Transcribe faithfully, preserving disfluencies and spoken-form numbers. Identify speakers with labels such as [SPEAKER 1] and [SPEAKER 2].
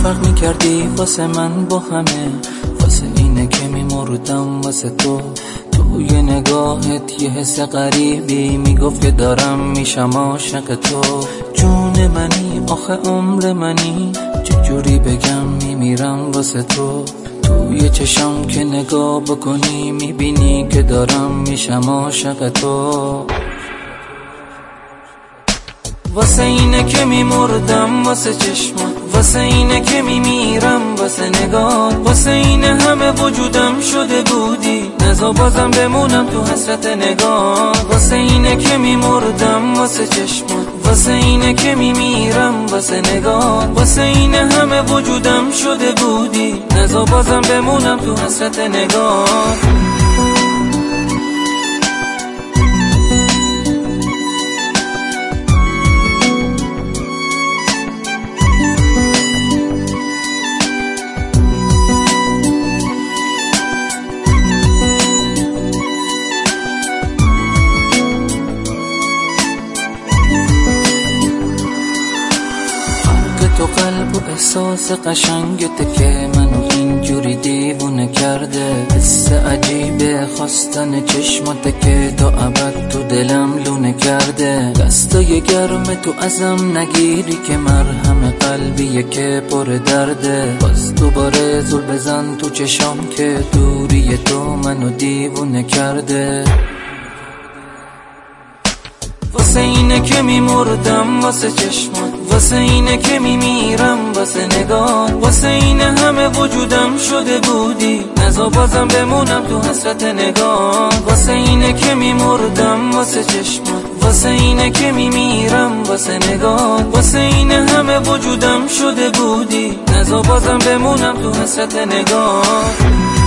[SPEAKER 1] فرق میکردی واسه من با همه، واسه اینه که میمردم واسه تو. توی نگاهت یه حس غریبی میگفت که دارم میشم عاشق تو. جون منی آخه عمر منی، چجوری بگم میمیرم واسه تو. توی چشم که نگاه بکنی میبینی که دارم میشم عاشق تو. واسه اینه که میمردم واسه چشمات، واسه اینه که میمیرم واسه نگاه، واسه اینه همه وجودم شده بودی، نزا بازم بمونم تو حسرت نگاه. واسه اینه که میمردم واسه چشمات، واسه اینه که میمیرم واسه نگاه، واسه اینه همه وجودم شده بودی، نزا بازم بمونم تو حسرت نگاه. تو قلب و احساس قشنگته که منو اینجوری دیوونه کرده. حس عجیبه خواستن چشماته که تا ابد تو دلم لونه کرده. دستای گرم تو ازم نگیری که مرهم قلبیه که پر درده. باز دوباره زل بزن تو چشام که دوری تو منو دیوونه کرده. واسه اینه که میمردم واسه چشمات، واسه اینه که میمیرم واسه نگاه، واسه اینه همه وجودم شده بودی، نزا بازم بمونم تو حسرت نگاه. واسه اینه که میمردم واسه چشمات، واسه اینه که میمیرم واسه نگاه، واسه اینه همه وجودم شده بودی، نزا بازم بمونم تو حسرت نگاه.